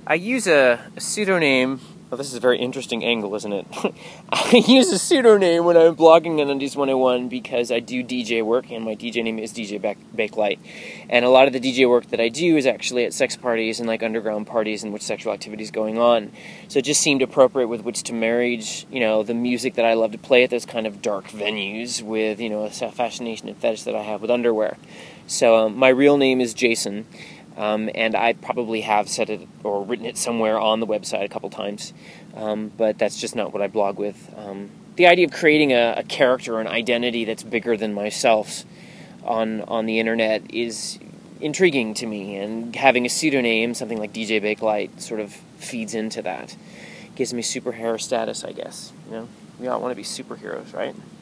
I use a pseudonym. Well, this is a very interesting angle, isn't it? I use a pseudonym when I'm blogging on Undies 101 because I do DJ work, and my DJ name is DJ Bakelight. And a lot of the DJ work that I do is actually at sex parties and like underground parties in which sexual activity is going on. So it just seemed appropriate with which to marriage, the music that I love to play at those kind of dark venues with, a fascination and fetish that I have with underwear. So my real name is Jason. And I probably have said it or written it somewhere on the website a couple times, but that's just not what I blog with. The idea of creating a character or an identity that's bigger than myself on the internet is intriguing to me, and having a pseudonym, something like DJ Bakelight, sort of feeds into that. Gives me superhero status, I guess. We all want to be superheroes, right?